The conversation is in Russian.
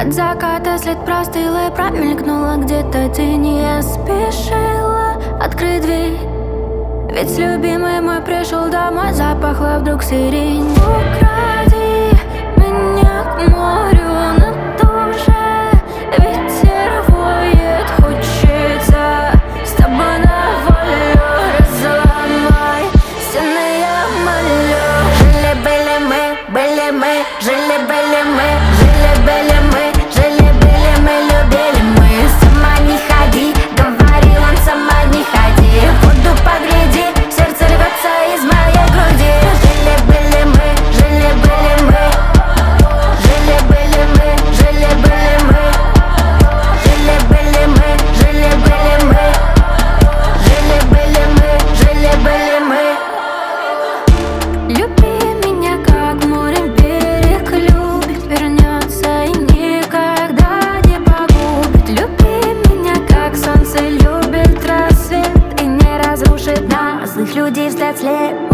От заката след простыл и промелькнула где-то тень. Я спешила открыть дверь, ведь любимый мой пришел домой. Запахло вдруг сирень. Укради меня к морю, на душе ветер воет. Хочется с тобой на волю, разломай стены, я молю. Жили-были мы, жили-были мы, жили-были мы, жили-были мы, любили мы. Сама не ходи, говорил он, сама не ходи. Воду погляди, сердце рвется из моей груди. Жили-были мы, жили-были мы, жили-были мы, жили-были мы, жили-были мы, жили-были мы, жили-были мы, жили-были мы. Люби меня, как море берег любит, вернется и никогда не погубит. Люби меня, как солнце любит рассвет, и не разрушит нас. Злых людей взгляд слеп.